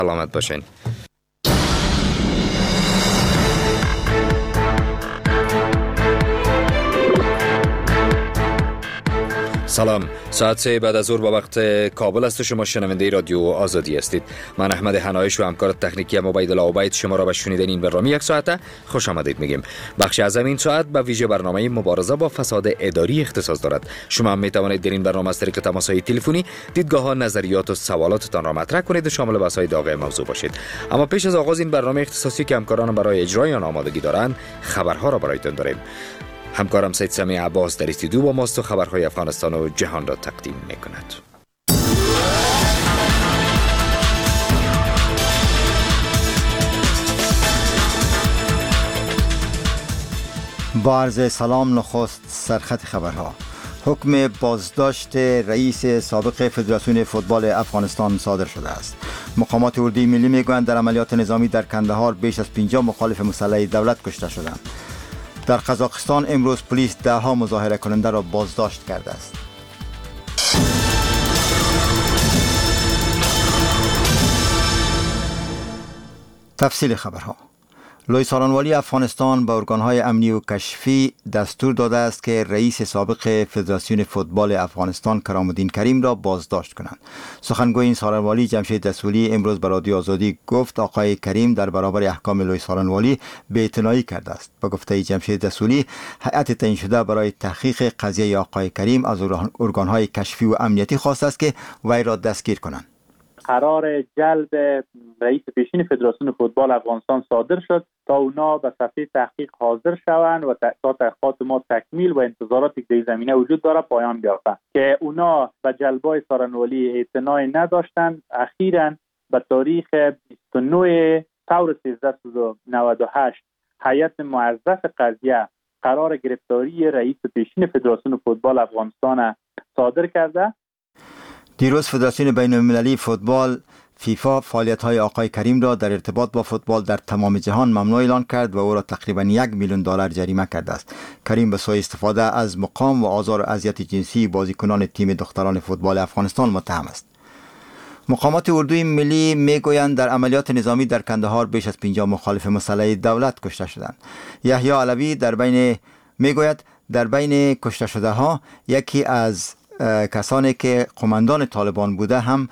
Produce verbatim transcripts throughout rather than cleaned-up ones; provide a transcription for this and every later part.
سلامت باشین. سلام، ساعت سه بعد از ظهر با وقت کابل است و شما شنونده رادیو آزادی هستید. من احمد حنایش و همکار تکنیکی عبیدالله عبید شما را به شنیدن این برنامه یک ساعته خوش آمدید میگیم. بخش از این ساعت به ویژه برنامه مبارزه با فساد اداری اختصاص دارد. شما هم می توانید در این برنامه از طریق تماس‌های تلفنی دیدگاه ها، نظریات و سوالاتتان را مطرح کنید و شامل بحث‌های داغ موضوع باشید. اما پیش از آغاز این برنامه اختصاصی که همکاران برای اجرای آن آمادگی دارند، خبرها را برایتان داریم. همکارم سید سمیع عباس در استودیو با ماست و خبرهای افغانستان و جهان را تقدیم می‌کند. با عرض سلام، نخست سرخط خبرها. حکم بازداشت رئیس سابق فدراسیون فوتبال افغانستان صادر شده است. مقامات اردوی ملی میگویند در عملیات نظامی در کندهار بیش از پنجاه مخالف مسلح دولت کشته شدند. در قزاقستان امروز پلیس ده ها مظاهره کننده را بازداشت کرده است. تفصیل خبرها. لوی سالنوالی افغانستان به ارگانهای امنی و کشفی دستور داده است که رئیس سابق فدراسیون فوتبال افغانستان کرام الدین کریم را بازداشت کنند. سخنگوی این سالنوالی جمشید رسولی امروز به رادیو آزادی گفت آقای کریم در برابر احکام لوی سالنوالی بی‌اعتنایی کرده است. به گفته جمشید رسولی، هیئت تعیین شده برای تحقیق قضیه آقای کریم از ارگانهای کشفی و امنیتی خواسته است که وی را دستگیر کنند. قرار جلب رئیس پیشین فدراسیون فوتبال افغانستان صادر شد تا اونا به صفحه تحقیق حاضر شوند و تا تحقیقات ما تکمیل و انتظاراتی که در زمینه وجود داره پایان بیافته که اونا به جلبای سارنوالی اعتنای نداشتند. اخیراً به تاریخ بیست و نه ثور سیزده نود و هشت هیئت موظف قضیه قرار گرفتاری رئیس پیشین فدراسیون فوتبال افغانستان صادر کرده. دیروز فدراسیون بین المللی فوتبال فیفا فعالیت‌های آقای کریم را در ارتباط با فوتبال در تمام جهان ممنوع اعلان کرد و او را تقریباً یک میلیون دلار جریمه کرده است. کریم به سوء استفاده از مقام و آزار و اذیت جنسی بازیکنان تیم دختران فوتبال افغانستان متهم است. مقامات اردوی ملی میگویند در عملیات نظامی در کندهار بیش از پنجاه مخالف مسلح دولت کشته شدند. یحیی علوی در بین میگوید در بین کشته شده ها یکی از کسانی که قماندان طالبان بوده هم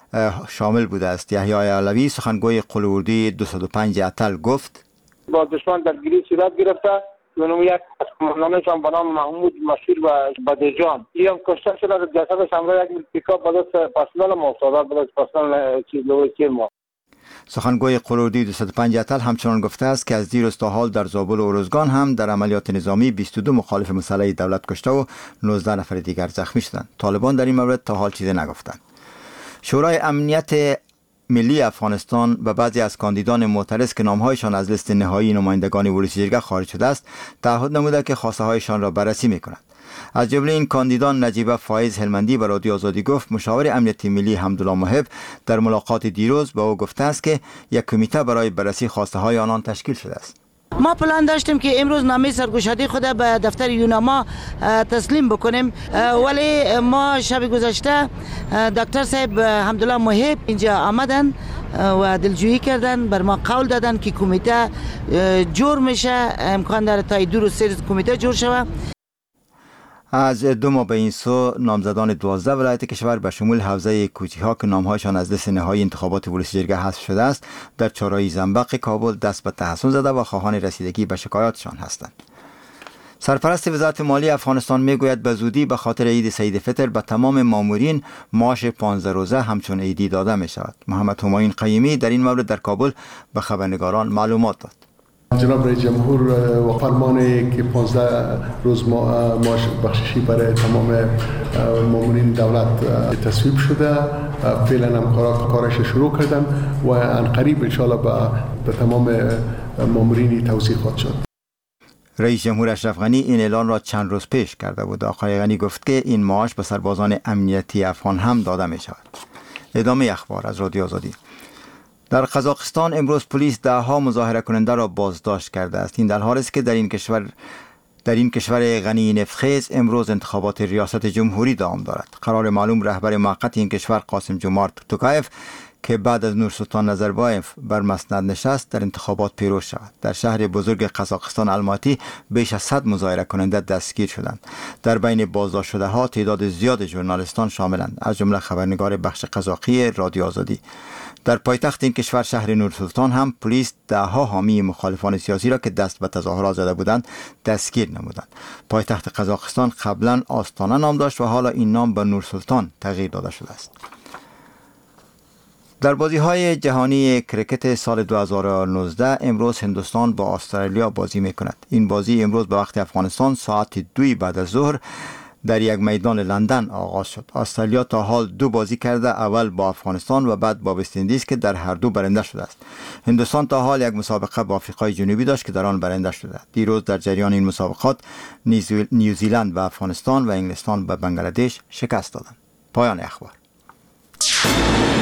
شامل بوده است. یحیی علوی سخنگوی قول اردوی دویست و پنج اتل گفت با دشمن درگیری صورت گرفته و یک از قماندانشان به نام محمود مشیر و بدرجان این هم کشته شده. جسدش همراه یک پیکاپ به دست پرسنل ما افتاد، به دست پرسنل چیز لوی ما. سخنگوی قول اردوی دویست و پنج اتل همچنان گفته است که از دیروز تا حال در زابل و ارزگان هم در عملیات نظامی بیست و دو مخالف مسلح دولت کشته و نوزده نفر دیگر زخمی شدند. طالبان در این مورد تا حال چیزی نگفتند. شورای امنیت ملی افغانستان و بعضی از کاندیدان معترض که نامهایشان از لیست نهایی نمایندگان ولسی جرگه خارج شده است تعهد نموده که خواسته هایشان را بررسی می‌کنند. از جمله این کاندیدان نجیبه فایز هلمندی به رادیو آزادی گفت مشاور امنیتی ملی حمدالله محب در ملاقات دیروز با او گفته است که یک کمیته برای بررسی خواسته های آنان تشکیل شده است. ما پلان داشتیم که امروز نامه سرگشادی خود به دفتر یوناما تسلیم بکنیم، ولی ما شب گذشته دکتر صاحب حمدالله محب اینجا آمدن و دلجویی کردن، بر ما قول دادن که کمیته جور میشه، امکان داره تا دو روز سه روز کمیته جور شود. از دو ماه به این سو نامزدان دوازده ولایت کشور به شمول حوزه کوچی ها که نامهایشان از لیست نهایی انتخابات ولسی جرگه حذف شده است در چهارراه زنبق کابل دست به تحسن زده و خواهان رسیدگی به شکایاتشان هستند. سرپرست وزارت مالی افغانستان میگوید به زودی به خاطر عید سعید فطر به تمام مامورین معاش پانزده روزه همچون عیدی داده می شود. محمد همایون قیمی در این مورد در کابل به خبرنگاران معلومات داد. جناب رئیس جمهور و فرمانی که پانزده روز معاش بخششی برای تمام مامورین دولت تصویب شده، فعلا هم کارش شروع کردن و ان قریب ان شاء الله به تمام مامورین توزیع خواهد شد. رئیس جمهور اشرف غنی این اعلان را چند روز پیش کرده بود. آقای غنی گفت که این معاش به سربازان امنیتی افغان هم داده می شود. ادامه اخبار از رادیو آزادی. در قزاقستان امروز پلیس ده ها مظاهره کننده را بازداشت کرده است. این در حالی است که در این کشور در این کشور غنی نفتخیز امروز انتخابات ریاست جمهوری دوام دارد. قرار معلوم رهبر موقت این کشور قاسم جمارت توکایف که بعد از نورسلطان نظربایف بر مسند نشست در انتخابات پیروز شود. در شهر بزرگ قزاقستان الماتی بیش از صد مظاهره کننده دستگیر شدند. در بین بازداشت شده ها تعداد زیاد ژورنالیستان شاملند، از جمله خبرنگار بخش قزاقی رادیو آزادی. در پایتخت این کشور شهر نورسلطان هم پلیس ده ها حامی مخالفان سیاسی را که دست به تظاهرات زده بودند دستگیر نمودند. پایتخت قزاقستان قبلا آستانه نام داشت و حالا این نام به نورسلطان تغییر داده شده است. در بازی‌های جهانی کرکت سال دو هزار و نوزده امروز هندوستان با استرالیا بازی می‌کند. این بازی امروز به وقت افغانستان ساعت دوی بعد از ظهر در یک میدان لندن آغاز شد. استرالیا تا حال دو بازی کرده، اول با افغانستان و بعد با وست اندیز که در هر دو برنده شده است. هندوستان تا حال یک مسابقه با آفریقای جنوبی داشت که در آن برنده شده. دیروز در جریان این مسابقات نیوزیلند و افغانستان و انگلستان به بنگلادش شکست دادند. پایان اخبار.